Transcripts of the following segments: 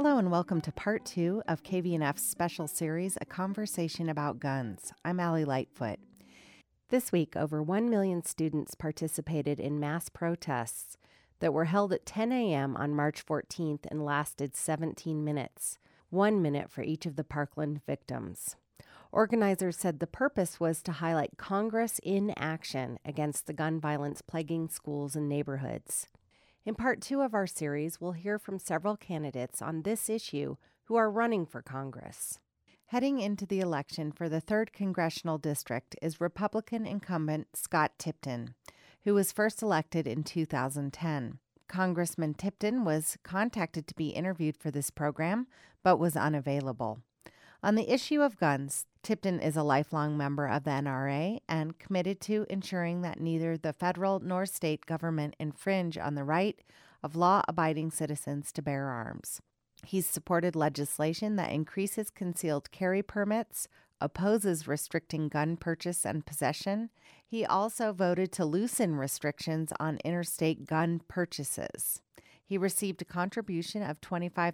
Hello and welcome to part 2 of KVNF's special series, A Conversation About Guns. I'm Allie Lightfoot. This week, over 1 million students participated in mass protests that were held at 10 a.m. on March 14th and lasted 17 minutes, 1 minute for each of the Parkland victims. Organizers said the purpose was to highlight Congress in action against the gun violence plaguing schools and neighborhoods. In part 2 of our series, we'll hear from several candidates on this issue who are running for Congress. Heading into the election for the 3rd Congressional District is Republican incumbent Scott Tipton, who was first elected in 2010. Congressman Tipton was contacted to be interviewed for this program, but was unavailable. On the issue of guns, Tipton is a lifelong member of the NRA and committed to ensuring that neither the federal nor state government infringe on the right of law-abiding citizens to bear arms. He's supported legislation that increases concealed carry permits, opposes restricting gun purchase and possession. He also voted to loosen restrictions on interstate gun purchases. He received a contribution of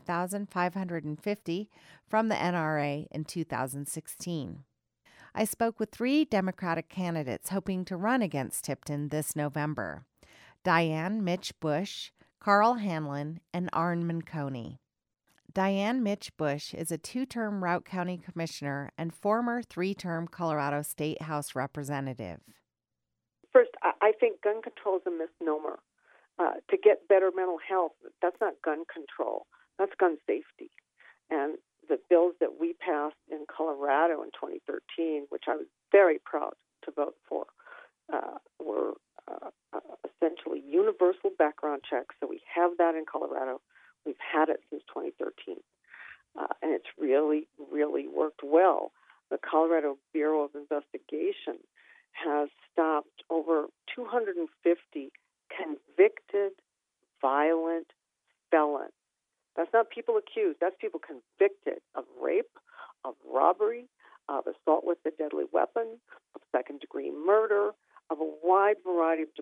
$25,550 from the NRA in 2016. I spoke with 3 Democratic candidates hoping to run against Tipton this November: Diane Mitch Bush, Carl Hanlon, and Arn Manconi. Diane Mitch Bush is a 2-term Routt County Commissioner and former 3-term Colorado State House Representative. First, I think gun control is a misnomer. To get better mental health, that's not gun control. That's gun safety. And the bills that we passed in Colorado in 2013, which I was very proud to vote for, were essentially universal background checks. So we have that in Colorado. We've had it since 2013. And it's really, really worked well. The Colorado Bureau of Investigation has stopped over 250 convicted, violent felons. That's not people accused. That's people convicted of rape, of robbery, of assault with a deadly weapon, of second-degree murder, of a wide variety of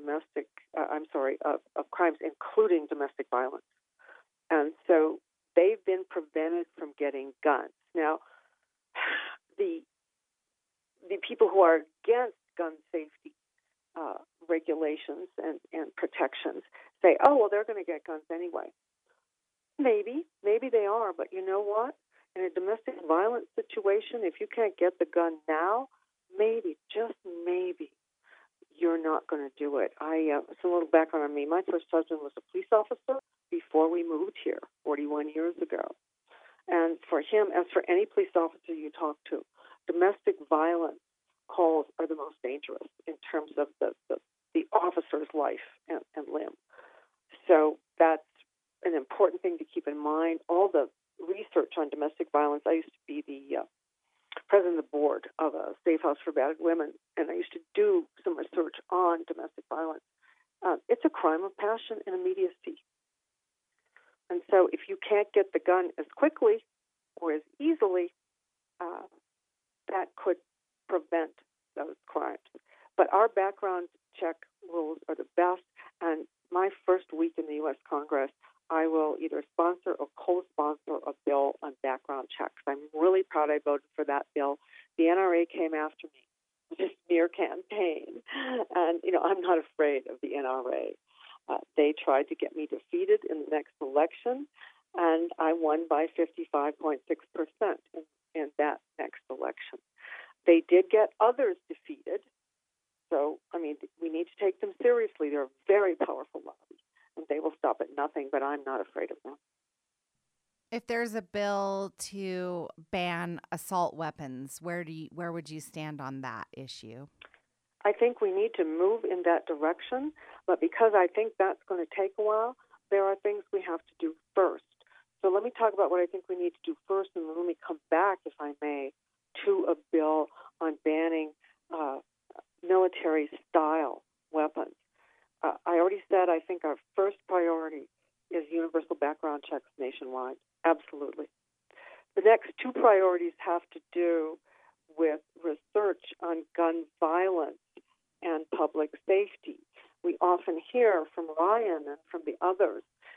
of crimes, including domestic violence. And so they've been prevented from getting guns. Now, the people who are against gun safety regulations and protections say, oh, well, they're going to get guns anyway. Maybe they are, but you know what? In a domestic violence situation, if you can't get the gun now, maybe, just maybe, you're not going to do it. Some little background on me. My first husband was a police officer before we moved here 41 years ago. And for him, as for any police officer you talk to, domestic violence calls are the most dangerous in terms of the officer's life and limb. So that's an important thing to keep in mind. All the research on domestic violence, I used to be the president of the board of a safe house for battered women, and I used to do some research on domestic violence. It's a crime of passion and immediacy. And so if you can't get the gun as quickly or as easily, that could prevent those crimes. But our background check rules are the best, and my first week in the U.S. Congress, I will either sponsor or co-sponsor a bill on background checks. I'm really proud I voted for that bill. The NRA came after me with a smear campaign, and, I'm not afraid of the NRA. They tried to get me defeated in the next election, and I won by 55.6% in that next election. They did get others defeated, so, we need to take them seriously. They're a very powerful lobby, and they will stop at nothing, but I'm not afraid of them. If there's a bill to ban assault weapons, where would you stand on that issue? I think we need to move in that direction, but because I think that's going to take a while, there are things we have to do first. So let me talk about what I think we need to do first, and then let me come back, if I may, to a bill on banning military-style weapons. I already said I think our first priority is universal background checks nationwide. Absolutely. The next 2 priorities have to do with research on gun violence and public safety. We often hear from Ryan and from the others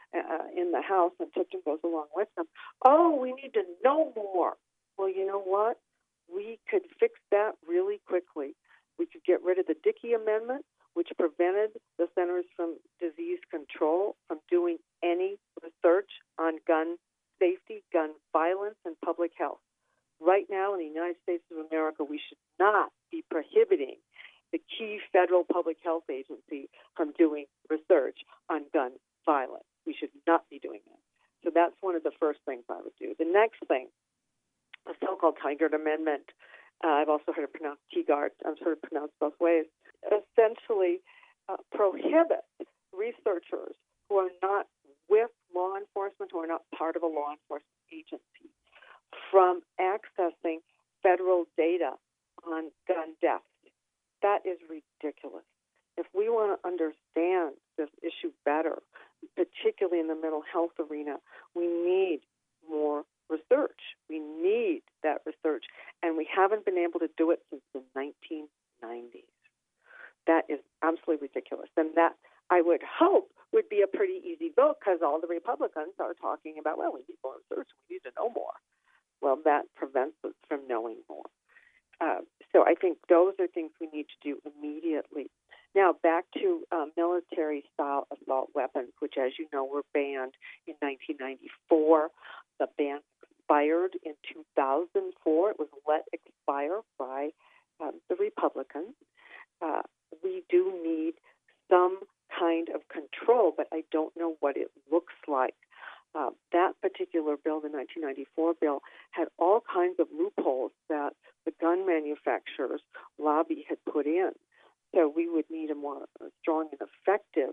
in the House, and Tipton goes along with them. Oh, we need to know more. Well, you know what? We could fix that really quickly. We could get rid of the Dickey Amendment, which prevented the Centers for Disease Control from doing any research on gun safety, gun violence, and public health. Right now in the United States of America, we should not be prohibiting the key federal public health agency from doing research on gun violence. We should not be doing that. So that's one of the first things I would do. The next thing, the so-called Tigard Amendment, I've also heard it pronounced Teagard. I'm sort of pronounced both ways. Essentially prohibit researchers who are not with law enforcement, who are not part of a law enforcement agency, from accessing federal data on gun deaths. That is ridiculous. If we want to understand this issue better, particularly in the mental health arena, we need more research. We need that research, and we haven't been able to do it since the 1990s. That is absolutely ridiculous, and that I would hope would be a pretty easy vote because all the Republicans are talking about, well, we need more research, we need to know more. Well, that prevents us from knowing more. So I think those are things we need to do immediately. Now, back to military-style assault weapons, which, as you know, were banned in 1994. The ban expired in 2004. It was let expire by the Republicans. We do need some kind of control, but I don't know what it looks like. That particular bill, the 1994 bill, had all kinds of loopholes that the gun manufacturers' lobby had put in. So we would need a more strong and effective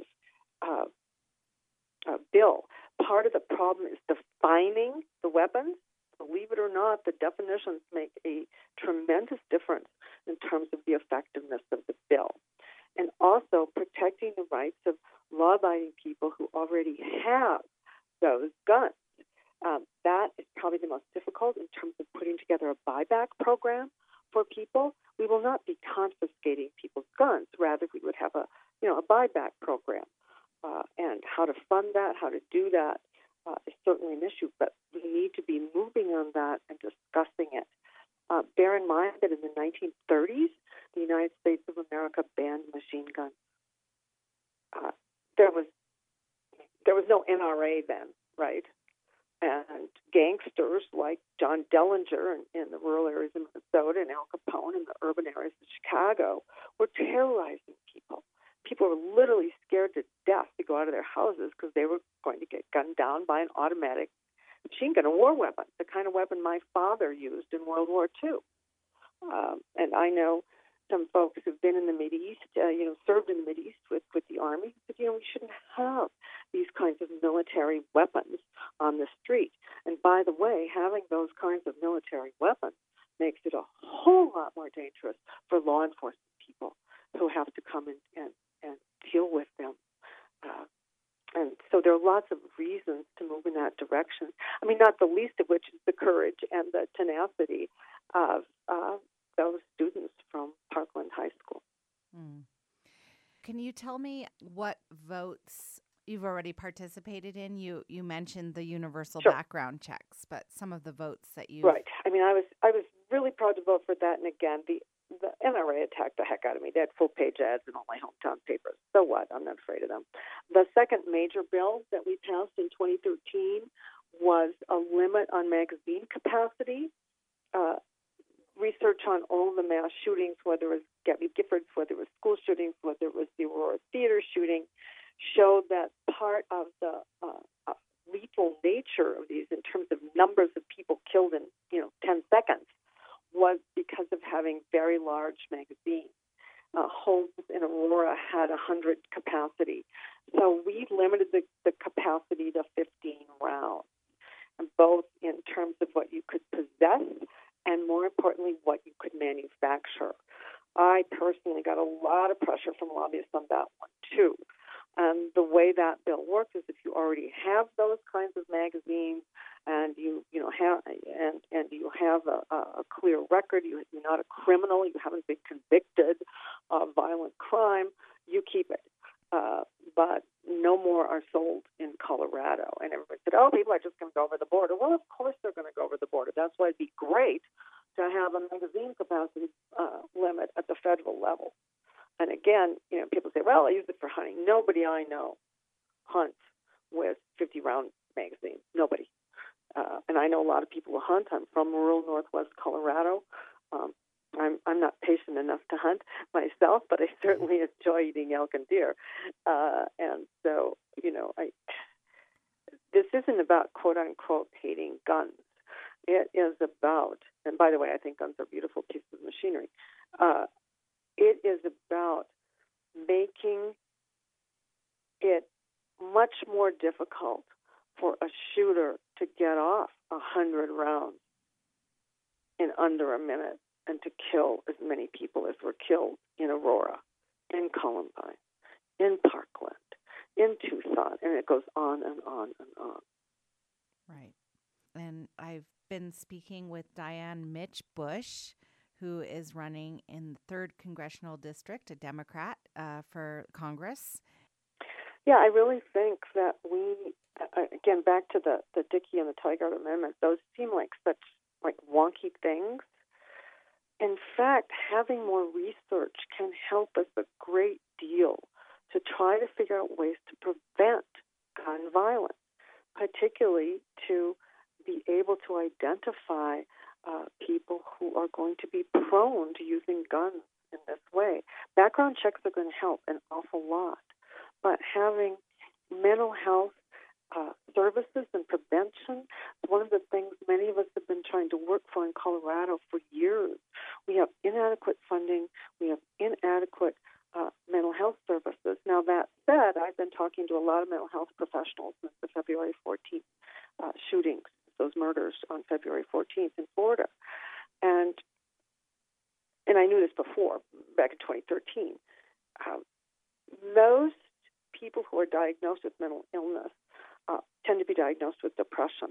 bill. Part of the problem is defining the weapons. Believe it or not, the definitions make a tremendous difference in terms of the effectiveness of the bill. And also protecting the rights of law-abiding people who already have those guns. That is probably the most difficult in terms of putting together a buyback program for people. We will not be confiscating people's guns. Rather, we would have a buyback program. And how to fund that, how to do that is certainly an issue. But we need to be moving on that and discussing it. Bear in mind that in the 1930s, the United States of America banned machine guns. There was no NRA then, right? And gangsters like John Dellinger in the rural areas of Minnesota and Al Capone in the urban areas of Chicago were terrorizing people. People were literally scared to death to go out of their houses because they were going to get gunned down by an automatic machine gun, a war weapon, the kind of weapon my father used in World War II. And I know some folks who've been in the Mideast, served in the Mideast with the Army, but, we shouldn't have these kinds of military weapons on the street. And by the way, having those kinds of military weapons makes it a whole lot more dangerous for law enforcement people who have to come and deal with them. And so there are lots of reasons to move in that direction. I mean, not the least of which is the courage and the tenacity of those students from Parkland High School. Can you tell me what votes you've already participated in? You mentioned the universal background checks, but some of the votes that you... Right. I mean, I was really proud to vote for that. And again, the NRA attacked the heck out of me. They had full-page ads in all my hometown papers. So what? I'm not afraid of them. The second major bill that we passed in 2013 was a limit on magazine capacity. Research on all the mass shootings, whether it was Gabby Giffords, whether it was school shootings, whether it was the Aurora Theater shooting, showed that part of the lethal nature of these in terms of numbers of people killed in 10 seconds was because of having very large magazines. Homes in Aurora had 100 capacity. So we limited the capacity to 15 rounds, and both in terms of what you could possess and, more importantly, what you could manufacture. I personally got a lot of pressure from lobbyists on that one, too. And the way that bill works is if you already have those kinds of magazines and you have a clear record, you're not a criminal, you haven't been convicted of violent crime, you keep it. But no more are sold in color. Colorado. And everybody said, oh, people are just going to go over the border. Well, of course they're going to go over the border. That's why it'd be great to have a magazine capacity limit at the federal level. And again, people say, well, I use it for hunting. Nobody I know hunts with 50-round magazines. Nobody. And I know a lot of people who hunt. I'm from rural northwest Colorado. I'm not patient enough to hunt myself, but I certainly enjoy eating elk and deer. And so, this isn't about quote-unquote hating guns. It is about, and by the way, I think guns are beautiful pieces of machinery. It is about making it much more difficult for a shooter to get off 100 rounds in under a minute and to kill as many people as were killed in Aurora, in Columbine, in Parkland, in Tucson, and it goes on and on and on. Right. And I've been speaking with Diane Mitch Bush, who is running in the 3rd Congressional District, a Democrat, for Congress. Yeah, I really think that we, again, back to the Dickey and the Tygart Amendment, those seem like such wonky things. In fact, having more research can help us a great deal to try to figure out ways to prevent gun violence, particularly to be able to identify people who are going to be prone to using guns in this way. Background checks are going to help an awful lot, but having mental health services and prevention is one of the things many of us have been trying to work for in Colorado for years. We have inadequate funding. We have inadequate mental health services. Now, that said, I've been talking to a lot of mental health professionals since the February 14th shootings, those murders on February 14th in Florida. And I knew this before, back in 2013. Most people who are diagnosed with mental illness tend to be diagnosed with depression.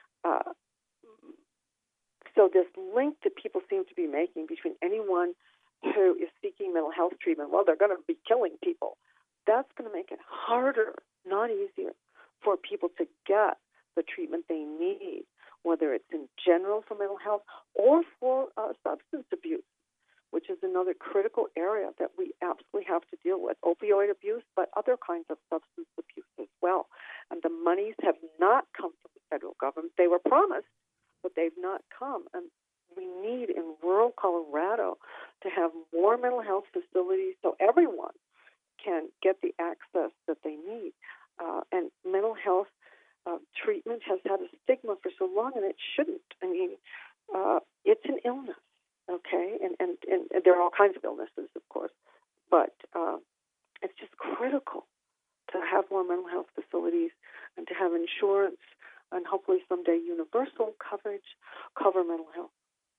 So this link that people seem to be making between anyone who is seeking mental health treatment, well, they're going to be killing people. That's going to make it harder, not easier, for people to get the treatment they need, whether it's in general for mental health or for substance abuse, which is another critical area that we absolutely have to deal with. Opioid abuse, but other kinds of substance abuse as well. And the monies have not come from the federal government. They were promised, but they've not come. And we need in rural Colorado to have more mental health facilities so everyone can get the access that they need. And mental health treatment has had a stigma for so long, and it shouldn't. I mean, it's an illness, okay? And there are all kinds of illnesses, of course, but it's just critical to have more mental health facilities and to have insurance and hopefully someday universal coverage cover mental health.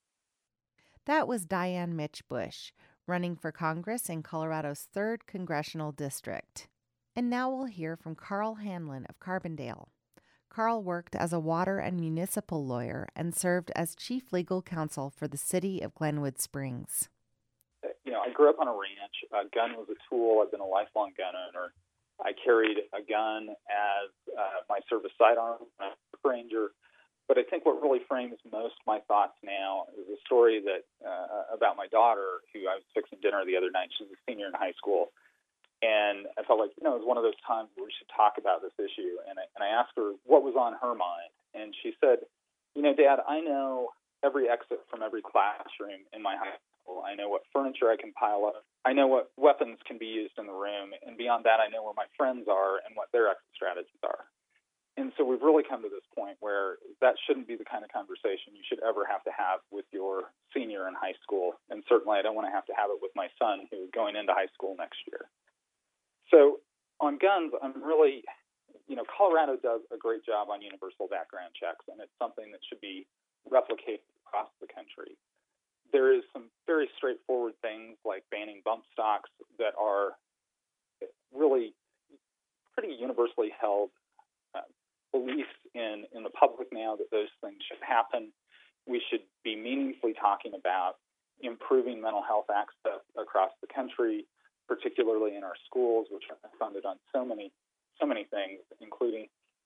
That was Diane Mitch Bush, running for Congress in Colorado's 3rd Congressional District. And now we'll hear from Carl Hanlon of Carbondale. Carl worked as a water and municipal lawyer and served as chief legal counsel for the city of Glenwood Springs. I grew up on a ranch. A gun was a tool. I've been a lifelong gun owner. I carried a gun as my service sidearm, a ranger. But I think what really frames most my thoughts now is a story that about my daughter, who I was fixing dinner the other night. She's a senior in high school. And I felt like, it was one of those times where we should talk about this issue. And I asked her what was on her mind. And she said, Dad, I know every exit from every classroom in my high school. I know what furniture I can pile up. I know what weapons can be used in the room. And beyond that, I know where my friends are and what their exit strategies are. And so we've really come to this point where that shouldn't be the kind of conversation you should ever have to have with your senior in high school. And certainly I don't want to have it with my son who's going into high school next year. So on guns, I'm really, Colorado does a great job on universal background checks, and it's something that should be replicated across the country. There is some very straightforward things like banning bump stocks that are really pretty universally held beliefs in the public now that those things should happen. We should be meaningfully talking about improving mental health access across the country, particularly in our schools, which are funded on so many things, including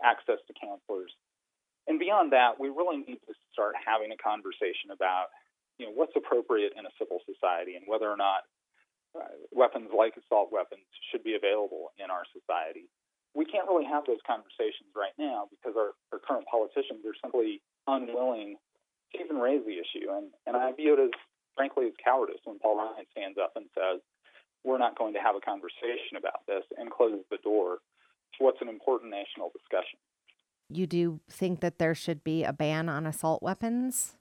access to counselors. And beyond that, we really need to start having a conversation about, what's appropriate in a civil society and whether or not weapons like assault weapons should be available in our society. We can't really have those conversations right now because our current politicians are simply unwilling to even raise the issue. And I view it as, frankly, as cowardice when Paul Ryan stands up and says, we're not going to have a conversation about this, and closes the door to what's an important national discussion. You do think that there should be a ban on assault weapons?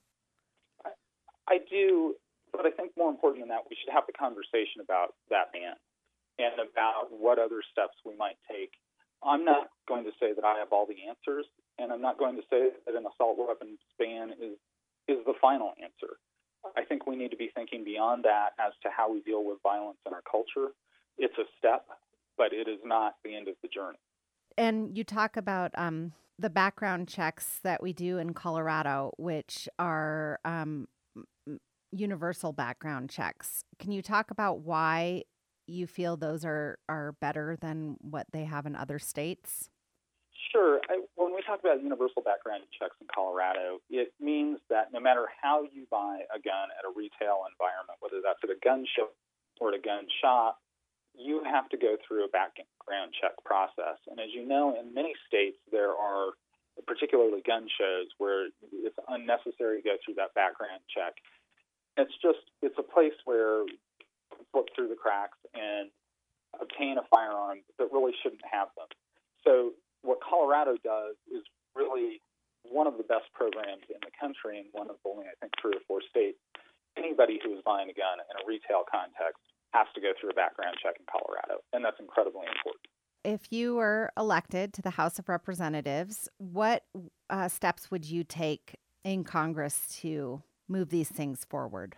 I do, but I think more important than that, we should have the conversation about that ban and about what other steps we might take. I'm not going to say that I have all the answers, and I'm not going to say that an assault weapons ban is the final answer. I think we need to be thinking beyond that as to how we deal with violence in our culture. It's a step, but it is not the end of the journey. And you talk about the background checks that we do in Colorado, which are universal background checks. Can you talk about why you feel those are better than what they have in other states? Sure. When we talk about universal background checks in Colorado, it means that no matter how you buy a gun at a retail environment, whether that's at a gun show or at a gun shop, you have to go through a background check process. And as you know, in many states, there are particularly gun shows where it's unnecessary to go through that background check. It's a place where you look through the cracks and obtain a firearm that really shouldn't have them. So what Colorado does is really one of the best programs in the country, and one of only, I think, 3 or 4 states. Anybody who is buying a gun in a retail context has to go through a background check in Colorado, and that's incredibly important. If you were elected to the House of Representatives, what steps would you take in Congress to move these things forward?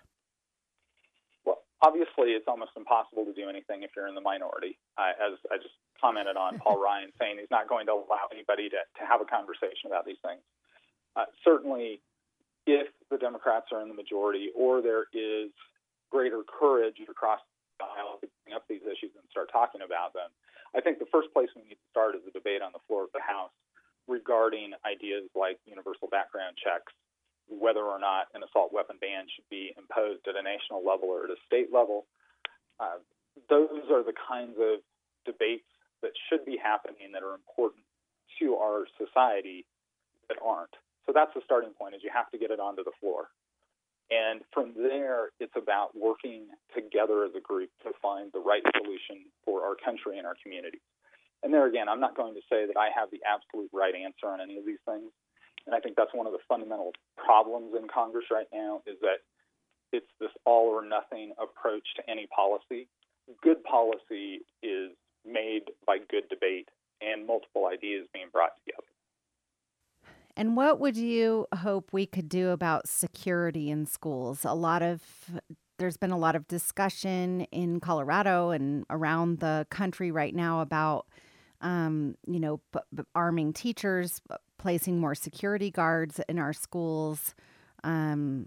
Well, obviously, it's almost impossible to do anything if you're in the minority. As I just commented on Paul Ryan saying he's not going to allow anybody to have a conversation about these things. Certainly, if the Democrats are in the majority or there is greater courage across the aisle to bring up these issues and start talking about them, I think the first place we need to start is a debate on the floor of the House regarding ideas like universal background checks, whether or not an assault weapon ban should be imposed at a national level or at a state level. Those are the kinds of debates that should be happening that are important to our society that aren't. So that's the starting point, is you have to get it onto the floor. And from there, it's about working together as a group to find the right solution for our country and our communities. And there again, I'm not going to say that I have the absolute right answer on any of these things. And I think that's one of the fundamental problems in Congress right now, is that it's this all or nothing approach to any policy. Good policy is made by good debate and multiple ideas being brought together. And what would you hope we could do about security in schools? There's been a lot of discussion in Colorado and around the country right now about, arming teachers, placing more security guards in our schools, and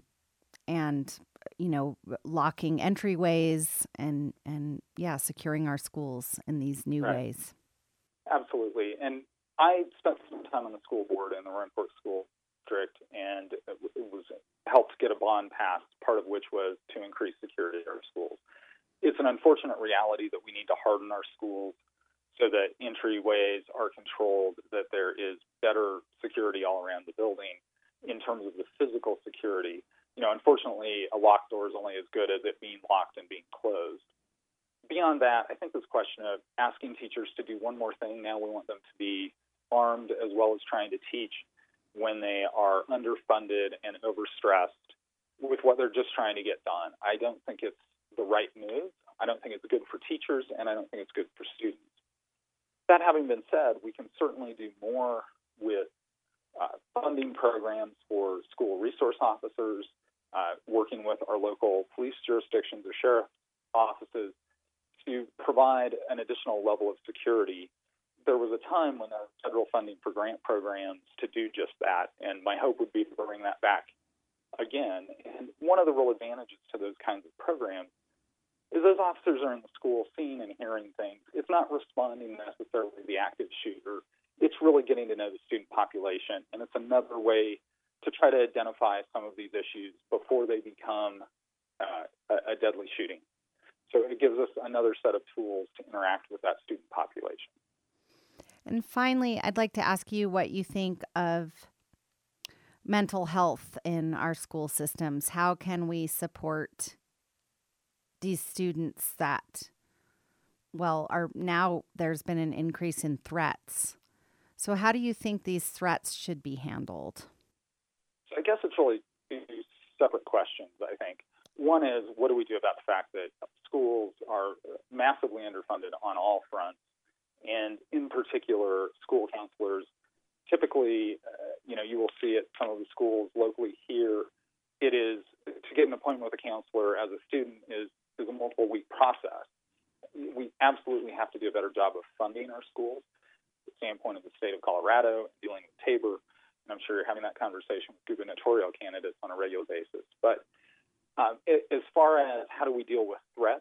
locking entryways and securing our schools in these new ways. Absolutely. And I spent some time on the school board in the Roaring Fork School District, and it was helped get a bond passed, part of which was to increase security at our schools. It's an unfortunate reality that we need to harden our schools so that entryways are controlled, that there is better security all around the building in terms of the physical security. Unfortunately, a locked door is only as good as it being locked and being closed. Beyond that, I think this question of asking teachers to do one more thing, now we want them to be armed as well as trying to teach when they are underfunded and overstressed with what they're just trying to get done. I don't think it's the right move. I don't think it's good for teachers, and I don't think it's good for students. That having been said, we can certainly do more with funding programs for school resource officers, working with our local police jurisdictions or sheriff offices to provide an additional level of security. There was a time when there was federal funding for grant programs to do just that, and my hope would be to bring that back again. And one of the real advantages to those kinds of programs is those officers are in the school seeing and hearing things. It's not responding necessarily to the active shooter. it's really getting to know the student population, and it's another way to try to identify some of these issues before they become a deadly shooting. So it gives us another set of tools to interact with that student population. And finally, I'd like to ask you what you think of mental health in our school systems. How can we support these students that, well, are now there's been an increase in threats. So how do you think these threats should be handled? So I guess it's really two separate questions, I think. One is, what do we do about the fact that schools are massively underfunded on all fronts? And in particular, school counselors, typically, you will see at some of the schools locally here, it is, to get an appointment with a counselor as a student is a multiple-week process. We absolutely have to do a better job of funding our schools. From the standpoint of the state of Colorado, dealing with Tabor, and I'm sure you're having that conversation with gubernatorial candidates on a regular basis. But as far as how do we deal with threats,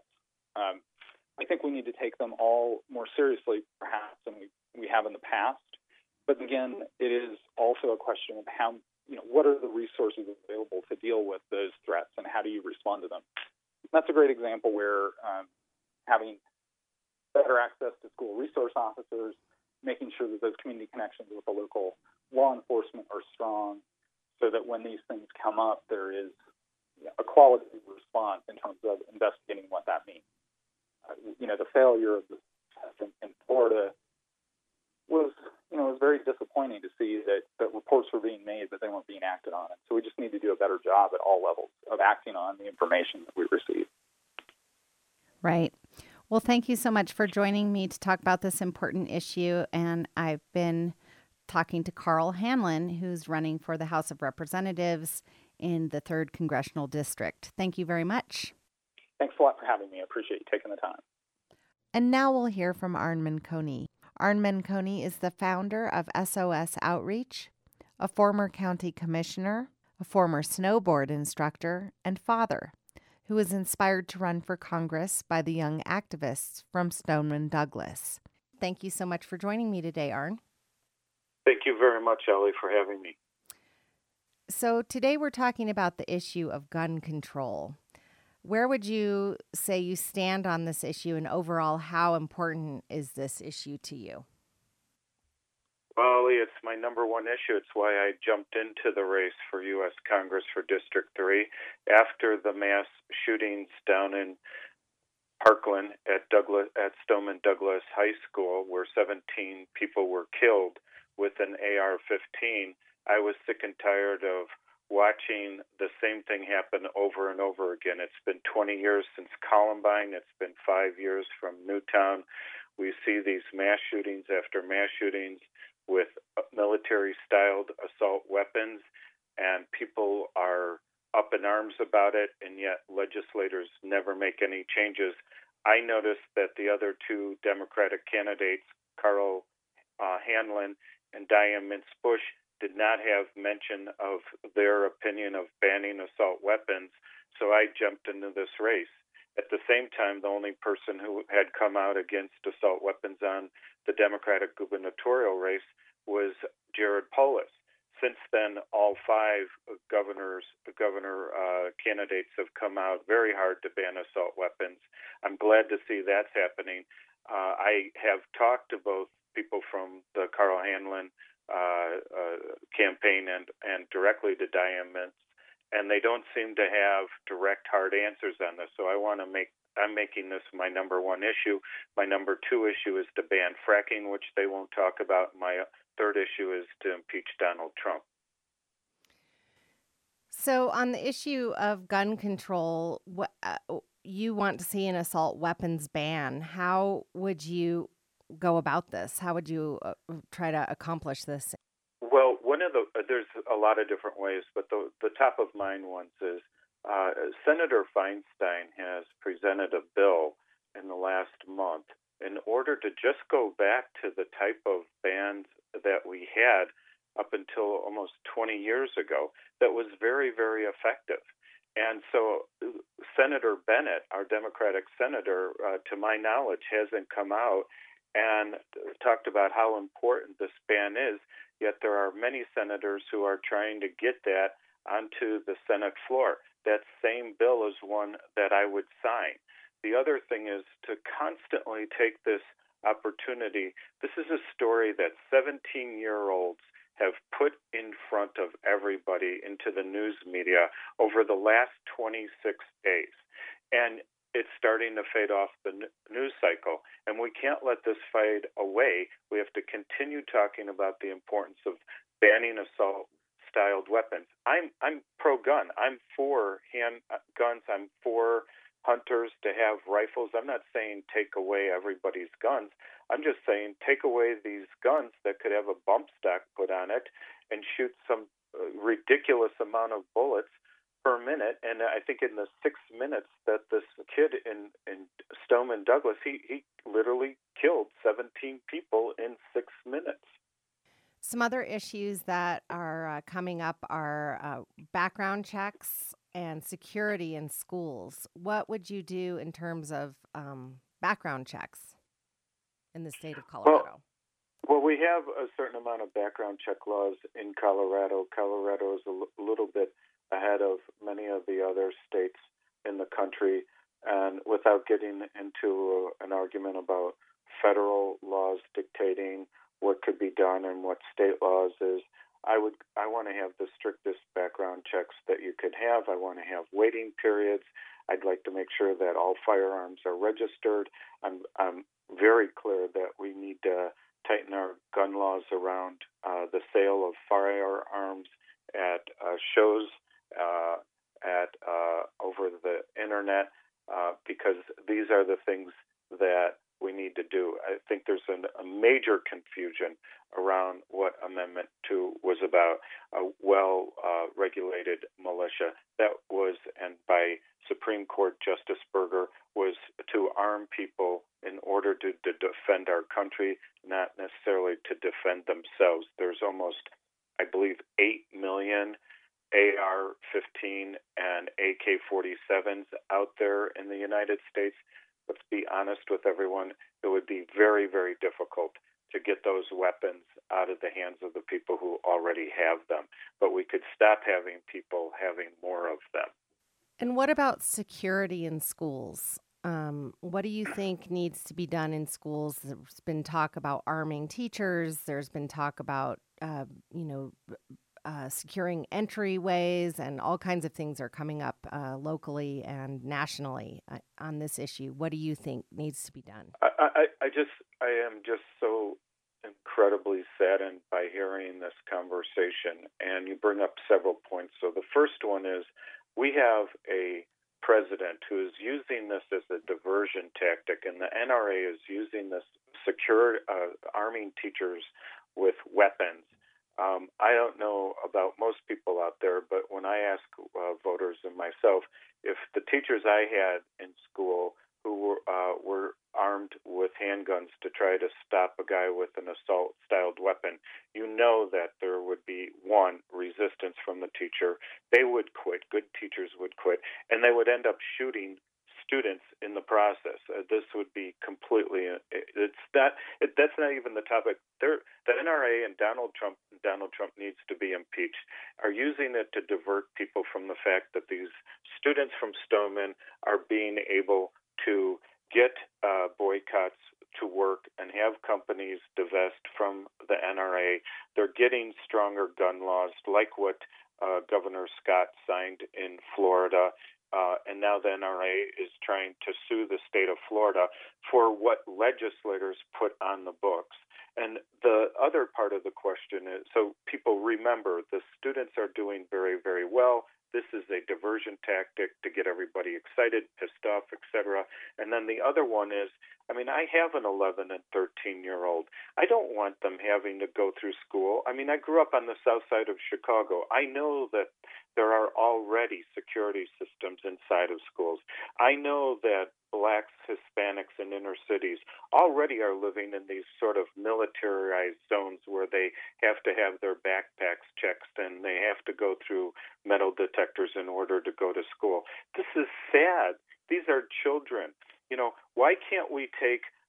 I think we need to take them all more seriously, perhaps, than we have in the past. But again, it is also a question of how, what are the resources available to deal with those threats, and how do you respond to them? That's a great example where having better access to school resource officers, making sure that those community connections with the local law enforcement are strong, so that when these things come up, there is a quality response in terms of investigating what that means. The failure of the test in Florida was very disappointing to see that reports were being made, but they weren't being acted on. And so we just need to do a better job at all levels of acting on the information that we receive. Right. Well, thank you so much for joining me to talk about this important issue. And I've been talking to Carl Hanlon, who's running for the House of Representatives in the 3rd Congressional District. Thank you very much. Thanks a lot for having me. I appreciate you taking the time. And now we'll hear from Arn Manconi. Arn Manconi is the founder of SOS Outreach, a former county commissioner, a former snowboard instructor, and father, who was inspired to run for Congress by the young activists from Stoneman Douglas. Thank you so much for joining me today, Arn. Thank you very much, Ellie, for having me. So today we're talking about the issue of gun control. Where would you say you stand on this issue, and overall, how important is this issue to you? Well, Ellie, it's my number one issue. It's why I jumped into the race for U.S. Congress for District 3 after the mass shootings down in Parkland at Stoneman Douglas High School, where 17 people were killed with an AR-15. I was sick and tired of watching the same thing happen over and over again. It's been 20 years since Columbine. It's been 5 years from Newtown. We see these mass shootings after mass shootings with military-styled assault weapons, and people are up in arms about it, and yet legislators never make any changes. I noticed that the other two Democratic candidates, Carl Hanlon and Dianne Mintz-Bush, did not have mention of their opinion of banning assault weapons, so I jumped into this race. At the same time, the only person who had come out against assault weapons on the Democratic gubernatorial race was Jared Polis. Since then, all 5 governor candidates have come out very hard to ban assault weapons. I'm glad to see that's happening. I have talked to both people from the Carl Hanlon campaign and directly to Dianne Mintz, and they don't seem to have direct hard answers on this. So I'm making this my number one issue. My number 2 issue is to ban fracking, which they won't talk about. My 3rd issue is to impeach Donald Trump. So on the issue of gun control, you want to see an assault weapons ban. How would you go about this? How would you try to accomplish this? Well, there's a lot of different ways, but the top of mind ones is Senator Feinstein has presented a bill in the last month in order to just go back to the type of bans that we had up until almost 20 years ago that was very, very effective. And so Senator Bennett, our Democratic senator, to my knowledge, hasn't come out and talked about how important this ban is, yet there are many senators who are trying to get that onto the Senate floor. That same bill is one that I would sign. The other thing is to constantly take this opportunity. This is a story that 17-year-olds have put in front of everybody into the news media over the last 26 days. And it's starting to fade off the news cycle. And we can't let this fade away. We have to continue talking about the importance of banning assault-styled weapons. I'm pro-gun. I'm for handguns. I'm for hunters to have rifles. I'm not saying take away everybody's guns. I'm just saying take away these guns that could have a bump stock put on it and shoot some ridiculous amount of bullets per minute. And I think in the 6 minutes that this kid in Stoneman Douglas, he literally killed 17 people in 6 minutes. Some other issues that are coming up are background checks and security in schools. What would you do in terms of background checks in the state of Colorado? Well, we have a certain amount of background check laws in Colorado. Colorado is a little bit ahead of many of the other states in the country. And without getting into an argument about federal laws dictating what could be done and what state laws is, I want to have the strictest background checks that you could have. I want to have waiting periods. I'd like to make sure that all firearms are registered. I'm very clear that we need to tighten our gun laws around the sale of firearms at shows, over the internet, because these are the things that we need to do. I think there's a major confusion around what Amendment 2 was about, a well-regulated militia. That was, and by Supreme Court Justice Berger, was to arm people in order to defend our country, not necessarily to defend themselves. There's almost, I believe, 8 million AR-15 and AK-47s out there in the United States. Let's be honest with everyone, it would be very, very difficult to get those weapons out of the hands of the people who already have them. But we could stop having people having more of them. And what about security in schools? What do you think needs to be done in schools? There's been talk about arming teachers. There's been talk about, securing entryways, and all kinds of things are coming up locally and nationally on this issue. What do you think needs to be done? I am just so incredibly saddened by hearing this conversation, and you bring up several points. So the first one is we have a president who is using this as a diversion tactic, and the NRA is using this arming teachers with weapons. I don't know about most people out there, but when I ask voters and myself, if the teachers I had in school who were armed with handguns to try to stop a guy with an assault-styled weapon, you know that there would be, one, resistance from the teacher. They would quit. Good teachers would quit. And they would end up shooting students in the process. This would be completely, that's not even the topic. The NRA and Donald Trump needs to be impeached, are using it to divert people from the fact that these students from Stoneman are being able to get boycotts to work and have companies divest from the NRA. They're getting stronger gun laws like what Governor Scott signed in Florida. And now the NRA is trying to sue the state of Florida for what legislators put on the books. And the other part of the question is, so people remember, the students are doing very, very well. This is a diversion tactic to get everybody excited, pissed off, etc. And then the other one is, I have an 11 and 13-year-old. I don't want them having to go through school. I grew up on the south side of Chicago. I know that there are already security systems inside of schools. I know that blacks, Hispanics, and inner cities already are living in these sort of militarized zones where they have to have their backpacks checked and they have to go through metal detectors in order to go to school. This is sad. These are children. Why can't we take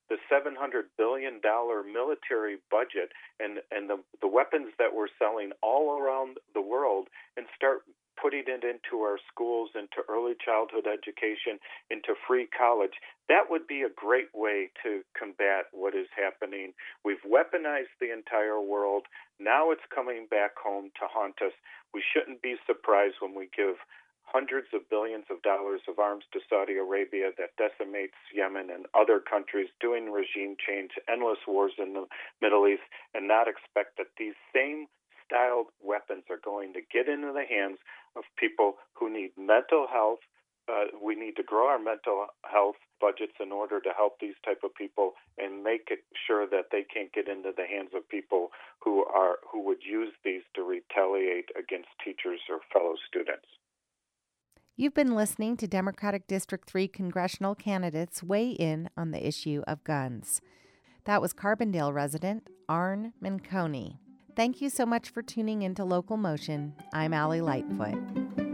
the $700 billion military budget and the weapons that we're selling all around the world and start putting it into our schools, into early childhood education, into free college. That would be a great way to combat what is happening. We've weaponized the entire world. Now it's coming back home to haunt us. We shouldn't be surprised when we give hundreds of billions of dollars of arms to Saudi Arabia that decimates Yemen and other countries, doing regime change, endless wars in the Middle East, and not expect that these same styled weapons are going to get into the hands of people who need mental health. We need to grow our mental health budgets in order to help these type of people and make it sure that they can't get into the hands of people who would use these to retaliate against teachers or fellow students. You've been listening to Democratic District 3 congressional candidates weigh in on the issue of guns. That was Carbondale resident Arne Minconi. Thank you so much for tuning into Local Motion. I'm Allie Lightfoot.